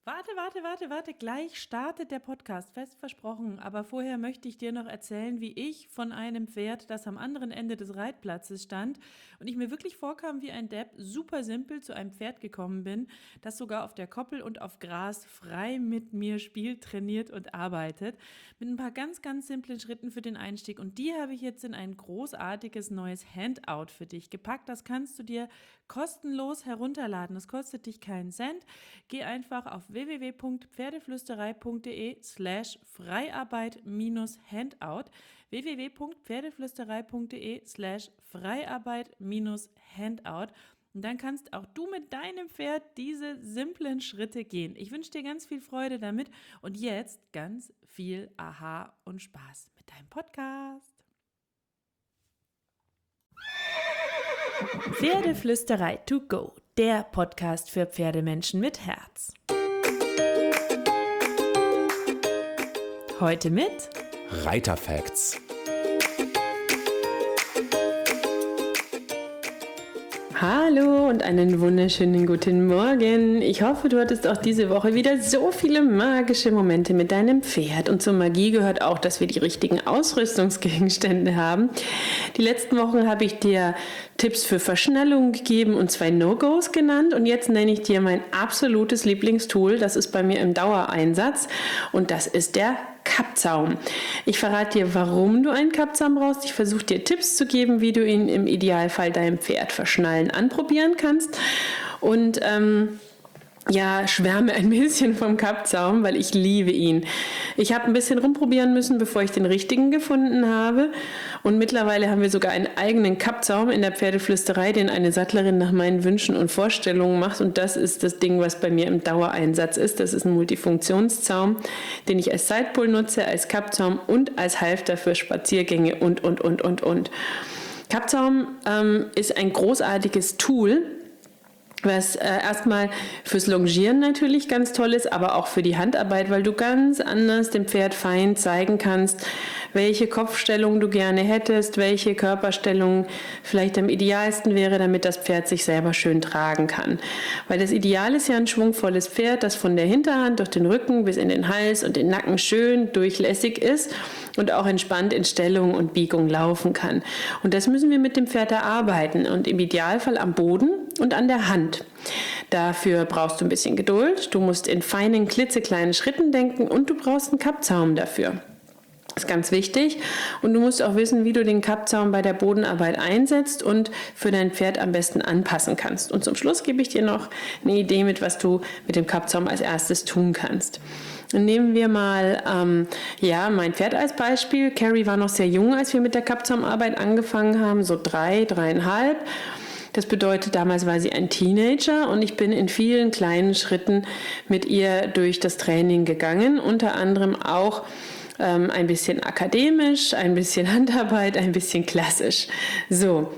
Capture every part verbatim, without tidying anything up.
Warte, warte, warte, warte, gleich startet der Podcast, fest versprochen. Aber vorher möchte ich dir noch erzählen, wie ich von einem Pferd, das am anderen Ende des Reitplatzes stand und ich mir wirklich vorkam wie ein Depp, super simpel zu einem Pferd gekommen bin, das sogar auf der Koppel und auf Gras frei mit mir spielt, trainiert und arbeitet. Mit ein paar ganz, ganz simplen Schritten für den Einstieg. Und die habe ich jetzt in ein großartiges neues Handout für dich gepackt. Das kannst du dir kostenlos herunterladen. Das kostet dich keinen Cent. Geh einfach auf w w w punkt pferdeflüsterei punkt de slash Freiarbeit minus Handout w w w punkt pferdeflüsterei punkt de slash Freiarbeit minus Handout und dann kannst auch du mit deinem Pferd diese simplen Schritte gehen. Ich wünsche dir ganz viel Freude damit und jetzt ganz viel Aha und Spaß mit deinem Podcast. Pferdeflüsterei to go, der Podcast für Pferdemenschen mit Herz. Heute mit Reiterfacts. Hallo und einen wunderschönen guten Morgen. Ich hoffe, du hattest auch diese Woche wieder so viele magische Momente mit deinem Pferd. Und zur Magie gehört auch, dass wir die richtigen Ausrüstungsgegenstände haben. Die letzten Wochen habe ich dir Tipps für Verschnellung gegeben und zwei No-Gos genannt. Und jetzt nenne ich dir mein absolutes Lieblingstool. Das ist bei mir im Dauereinsatz und das ist der Kappzaum. Ich verrate dir, warum du einen Kappzaum brauchst. Ich versuche dir Tipps zu geben, wie du ihn im Idealfall deinem Pferd verschnallen anprobieren kannst. Und ähm, ja, schwärme ein bisschen vom Kappzaum, weil ich liebe ihn. Ich habe ein bisschen rumprobieren müssen, bevor ich den richtigen gefunden habe. Und mittlerweile haben wir sogar einen eigenen Kappzaum in der Pferdeflüsterei, den eine Sattlerin nach meinen Wünschen und Vorstellungen macht. Und das ist das Ding, was bei mir im Dauereinsatz ist. Das ist ein Multifunktionszaum, den ich als Sidepol nutze, als Kappzaum und als Halfter für Spaziergänge und, und, und, und, und. Kappzaum ähm, ist ein großartiges Tool, was äh, erstmal fürs Longieren natürlich ganz toll ist, aber auch für die Handarbeit, weil du ganz anders dem Pferd fein zeigen kannst, welche Kopfstellung du gerne hättest, welche Körperstellung vielleicht am idealsten wäre, damit das Pferd sich selber schön tragen kann. Weil das Ideal ist ja ein schwungvolles Pferd, das von der Hinterhand durch den Rücken bis in den Hals und den Nacken schön durchlässig ist und auch entspannt in Stellung und Biegung laufen kann. Und das müssen wir mit dem Pferd erarbeiten und im Idealfall am Boden und an der Hand. Dafür brauchst du ein bisschen Geduld, du musst in feinen, klitzekleinen Schritten denken und du brauchst einen Kappzaum dafür. Das ist ganz wichtig und du musst auch wissen, wie du den Kappzaum bei der Bodenarbeit einsetzt und für dein Pferd am besten anpassen kannst. Und zum Schluss gebe ich dir noch eine Idee mit, was du mit dem Kappzaum als erstes tun kannst. Dann nehmen wir mal ähm, ja, mein Pferd als Beispiel. Carrie war noch sehr jung, als wir mit der Kappzaumarbeit angefangen haben, so drei, dreieinhalb. Das bedeutet, damals war sie ein Teenager und ich bin in vielen kleinen Schritten mit ihr durch das Training gegangen, unter anderem auch ähm, ein bisschen akademisch, ein bisschen Handarbeit, ein bisschen klassisch. So.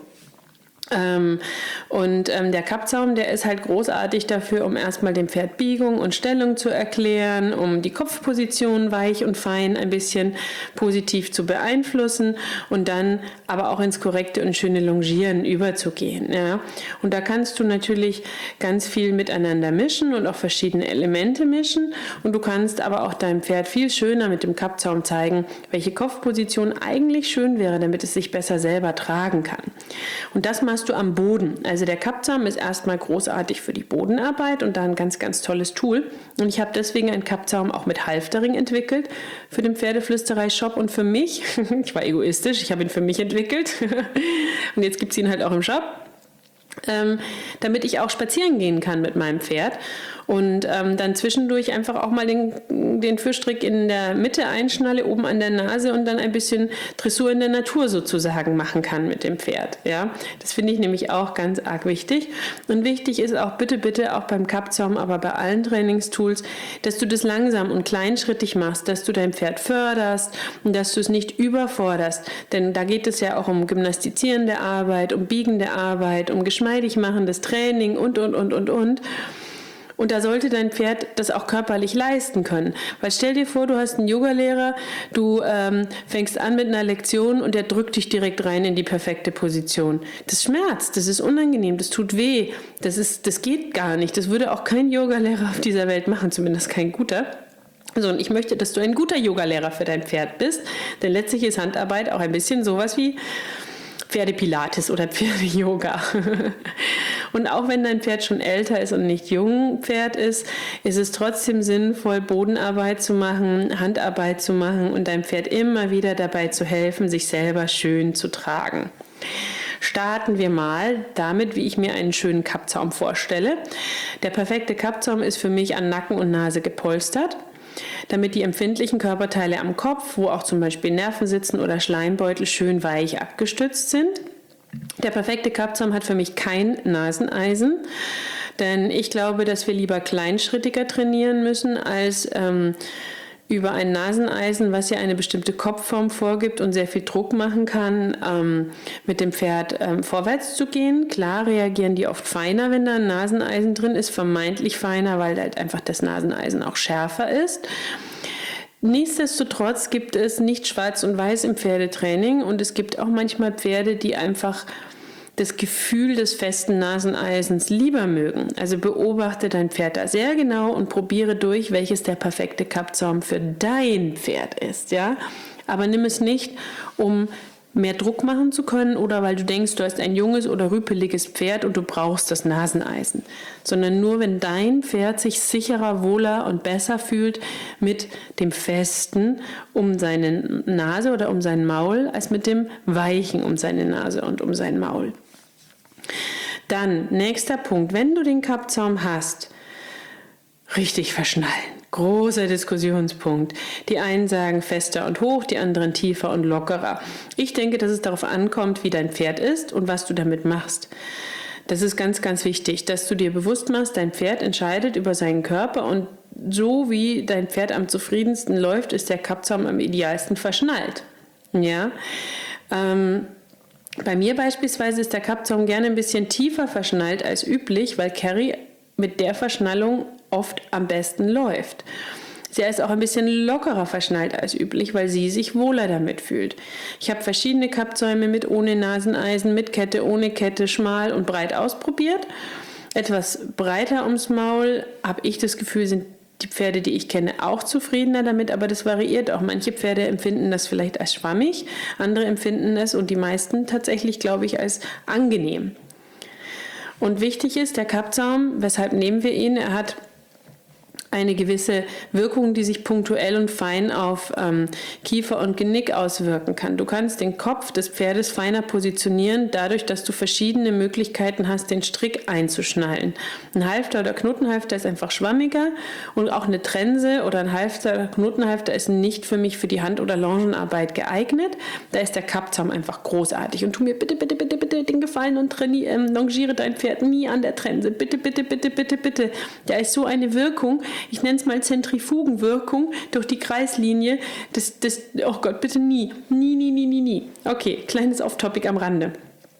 Ähm, und ähm, der Kappzaum, der ist halt großartig dafür, um erstmal dem Pferd Biegung und Stellung zu erklären, um die Kopfposition weich und fein ein bisschen positiv zu beeinflussen und dann aber auch ins korrekte und schöne Longieren überzugehen. Ja. Und da kannst du natürlich ganz viel miteinander mischen und auch verschiedene Elemente mischen und du kannst aber auch deinem Pferd viel schöner mit dem Kappzaum zeigen, welche Kopfposition eigentlich schön wäre, damit es sich besser selber tragen kann. Und das machst du am Boden. Also der Kappzaum ist erstmal großartig für die Bodenarbeit und da ein ganz, ganz tolles Tool. Und ich habe deswegen einen Kappzaum auch mit Halftering entwickelt für den Pferdeflüsterei-Shop und für mich, ich war egoistisch, ich habe ihn für mich entwickelt und jetzt gibt es ihn halt auch im Shop, ähm, damit ich auch spazieren gehen kann mit meinem Pferd und ähm, dann zwischendurch einfach auch mal den, den Führstrick in der Mitte einschnalle, oben an der Nase und dann ein bisschen Dressur in der Natur sozusagen machen kann mit dem Pferd. Ja? Das finde ich nämlich auch ganz arg wichtig. Und wichtig ist auch bitte, bitte auch beim Kappzaum, aber bei allen Trainingstools, dass du das langsam und kleinschrittig machst, dass du dein Pferd förderst und dass du es nicht überforderst. Denn da geht es ja auch um gymnastizierende Arbeit, um biegende Arbeit, um geschmeidig machendes Training und, und, und, und, und. Und da sollte dein Pferd das auch körperlich leisten können. Weil stell dir vor, du hast einen Yogalehrer, du ähm, fängst an mit einer Lektion und der drückt dich direkt rein in die perfekte Position. Das schmerzt, das ist unangenehm, das tut weh, das, ist, das geht gar nicht. Das würde auch kein Yogalehrer auf dieser Welt machen, zumindest kein guter. So, und ich möchte, dass du ein guter Yogalehrer für dein Pferd bist, denn letztlich ist Handarbeit auch ein bisschen sowas wie Pferdepilates oder Pferde-Yoga. Und auch wenn dein Pferd schon älter ist und nicht jung Pferd ist, ist es trotzdem sinnvoll, Bodenarbeit zu machen, Handarbeit zu machen und deinem Pferd immer wieder dabei zu helfen, sich selber schön zu tragen. Starten wir mal damit, wie ich mir einen schönen Kappzaum vorstelle. Der perfekte Kappzaum ist für mich an Nacken und Nase gepolstert, damit die empfindlichen Körperteile am Kopf, wo auch zum Beispiel Nerven sitzen oder Schleimbeutel, schön weich abgestützt sind. Der perfekte Kappzaum hat für mich kein Naseneisen, denn ich glaube, dass wir lieber kleinschrittiger trainieren müssen, als ähm, über ein Naseneisen, was ja eine bestimmte Kopfform vorgibt und sehr viel Druck machen kann, ähm, mit dem Pferd ähm, vorwärts zu gehen. Klar reagieren die oft feiner, wenn da ein Naseneisen drin ist, vermeintlich feiner, weil halt einfach das Naseneisen auch schärfer ist. Nichtsdestotrotz gibt es nicht schwarz und weiß im Pferdetraining und es gibt auch manchmal Pferde, die einfach das Gefühl des festen Naseneisens lieber mögen. Also beobachte dein Pferd da sehr genau und probiere durch, welches der perfekte Kappzaum für dein Pferd ist. Ja? Aber nimm es nicht, um mehr Druck machen zu können oder weil du denkst, du hast ein junges oder rüpeliges Pferd und du brauchst das Naseneisen, sondern nur, wenn dein Pferd sich sicherer, wohler und besser fühlt mit dem Festen um seine Nase oder um sein Maul, als mit dem Weichen um seine Nase und um sein Maul. Dann, nächster Punkt, wenn du den Kappzaum hast, richtig verschnallen. Großer Diskussionspunkt. Die einen sagen fester und hoch, die anderen tiefer und lockerer. Ich denke, dass es darauf ankommt, wie dein Pferd ist und was du damit machst. Das ist ganz, ganz wichtig, dass du dir bewusst machst, dein Pferd entscheidet über seinen Körper und so wie dein Pferd am zufriedensten läuft, ist der Kappzaum am idealsten verschnallt. Ja, ähm, bei mir beispielsweise ist der Kappzaum gerne ein bisschen tiefer verschnallt als üblich, weil Carrie mit der Verschnallung oft am besten läuft. Sie ist auch ein bisschen lockerer verschnallt als üblich, weil sie sich wohler damit fühlt. Ich habe verschiedene Kappzäume mit ohne Naseneisen, mit Kette, ohne Kette, schmal und breit ausprobiert. Etwas breiter ums Maul, habe ich das Gefühl, sind die Pferde, die ich kenne, auch zufriedener damit, aber das variiert auch. Manche Pferde empfinden das vielleicht als schwammig, andere empfinden es und die meisten tatsächlich, glaube ich, als angenehm. Und wichtig ist der Kappzaum, weshalb nehmen wir ihn? Er hat eine gewisse Wirkung, die sich punktuell und fein auf ähm, Kiefer und Genick auswirken kann. Du kannst den Kopf des Pferdes feiner positionieren, dadurch, dass du verschiedene Möglichkeiten hast, den Strick einzuschnallen. Ein Halfter oder Knotenhalfter ist einfach schwammiger und auch eine Trense oder ein Halfter oder Knotenhalfter ist nicht für mich für die Hand- oder Longenarbeit geeignet. Da ist der Kappzaum einfach großartig. Und tu mir bitte, bitte, bitte, bitte den Gefallen und traini- ähm, longiere dein Pferd nie an der Trense. Bitte, bitte, bitte, bitte, bitte. Da ist so eine Wirkung, ich nenne es mal Zentrifugenwirkung durch die Kreislinie. Das, das, oh Gott, bitte nie. Nie, nie, nie, nie, nie. Okay, kleines Off-Topic am Rande.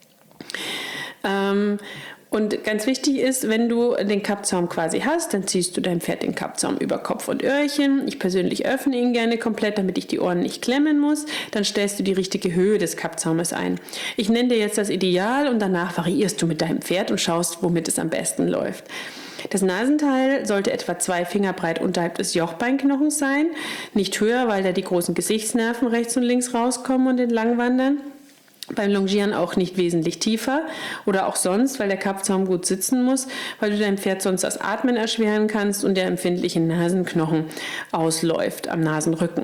Ähm, und ganz wichtig ist, wenn du den Kappzaum quasi hast, dann ziehst du deinem Pferd den Kappzaum über Kopf und Öhrchen. Ich persönlich öffne ihn gerne komplett, damit ich die Ohren nicht klemmen muss. Dann stellst du die richtige Höhe des Kappzaumes ein. Ich nenne dir jetzt das Ideal und danach variierst du mit deinem Pferd und schaust, womit es am besten läuft. Das Nasenteil sollte etwa zwei Finger breit unterhalb des Jochbeinknochens sein, nicht höher, weil da die großen Gesichtsnerven rechts und links rauskommen und entlang wandern. Beim Longieren auch nicht wesentlich tiefer oder auch sonst, weil der Kappzaum gut sitzen muss, weil du deinem Pferd sonst das Atmen erschweren kannst und der empfindliche Nasenknochen ausläuft am Nasenrücken.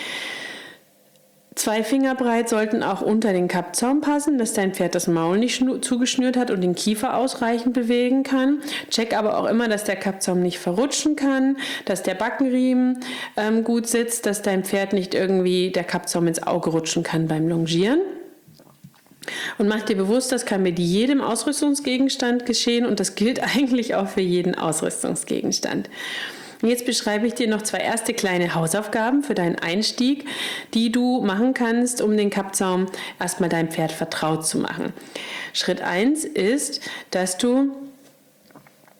Zwei Finger breit sollten auch unter den Kappzaum passen, dass dein Pferd das Maul nicht zugeschnürt hat und den Kiefer ausreichend bewegen kann. Check aber auch immer, dass der Kappzaum nicht verrutschen kann, dass der Backenriemen ähm, gut sitzt, dass dein Pferd nicht irgendwie der Kappzaum ins Auge rutschen kann beim Longieren. Und mach dir bewusst, das kann mit jedem Ausrüstungsgegenstand geschehen und das gilt eigentlich auch für jeden Ausrüstungsgegenstand. Und jetzt beschreibe ich dir noch zwei erste kleine Hausaufgaben für deinen Einstieg, die du machen kannst, um den Kappzaum erstmal deinem Pferd vertraut zu machen. Schritt eins ist, dass du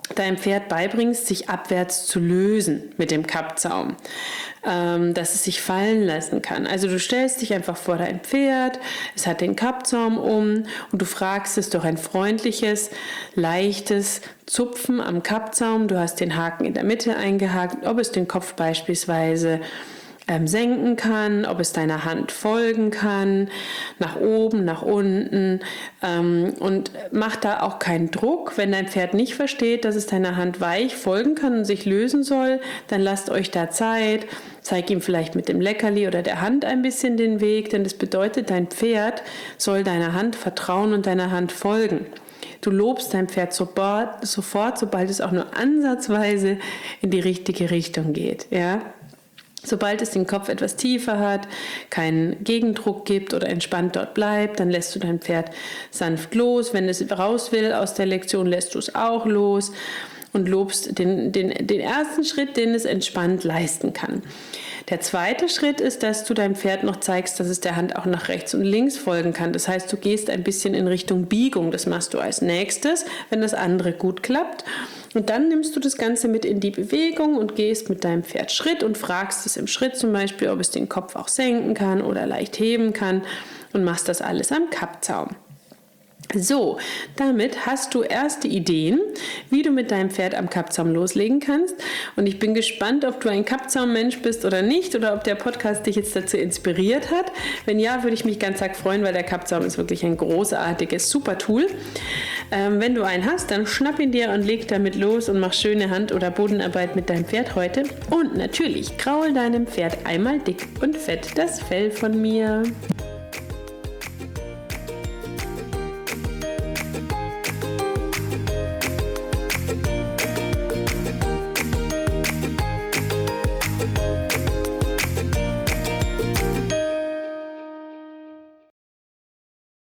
deinem Pferd beibringst, sich abwärts zu lösen mit dem Kappzaum, ähm, dass es sich fallen lassen kann. Also du stellst dich einfach vor dein Pferd, es hat den Kappzaum um und du fragst es durch ein freundliches, leichtes Zupfen am Kappzaum. Du hast den Haken in der Mitte eingehakt, ob es den Kopf beispielsweise Ähm, senken kann, ob es deiner Hand folgen kann, nach oben, nach unten, ähm, und mach da auch keinen Druck. Wenn dein Pferd nicht versteht, dass es deiner Hand weich folgen kann und sich lösen soll, dann lasst euch da Zeit. Zeig ihm vielleicht mit dem Leckerli oder der Hand ein bisschen den Weg, denn das bedeutet, dein Pferd soll deiner Hand vertrauen und deiner Hand folgen. Du lobst dein Pferd sofort, sofort, sobald es auch nur ansatzweise in die richtige Richtung geht, ja. Sobald es den Kopf etwas tiefer hat, keinen Gegendruck gibt oder entspannt dort bleibt, dann lässt du dein Pferd sanft los. Wenn es raus will aus der Lektion, lässt du es auch los und lobst den, den, den ersten Schritt, den es entspannt leisten kann. Der zweite Schritt ist, dass du deinem Pferd noch zeigst, dass es der Hand auch nach rechts und links folgen kann. Das heißt, du gehst ein bisschen in Richtung Biegung. Das machst du als nächstes, wenn das andere gut klappt. Und dann nimmst du das Ganze mit in die Bewegung und gehst mit deinem Pferd Schritt und fragst es im Schritt zum Beispiel, ob es den Kopf auch senken kann oder leicht heben kann und machst das alles am Kappzaum. So, damit hast du erste Ideen, wie du mit deinem Pferd am Kappzaum loslegen kannst. Und ich bin gespannt, ob du ein Kappzaum-Mensch bist oder nicht oder ob der Podcast dich jetzt dazu inspiriert hat. Wenn ja, würde ich mich ganz arg freuen, weil der Kappzaum ist wirklich ein großartiges, super Tool. Ähm, wenn du einen hast, dann schnapp ihn dir und leg damit los und mach schöne Hand- oder Bodenarbeit mit deinem Pferd heute. Und natürlich kraul deinem Pferd einmal dick und fett das Fell von mir.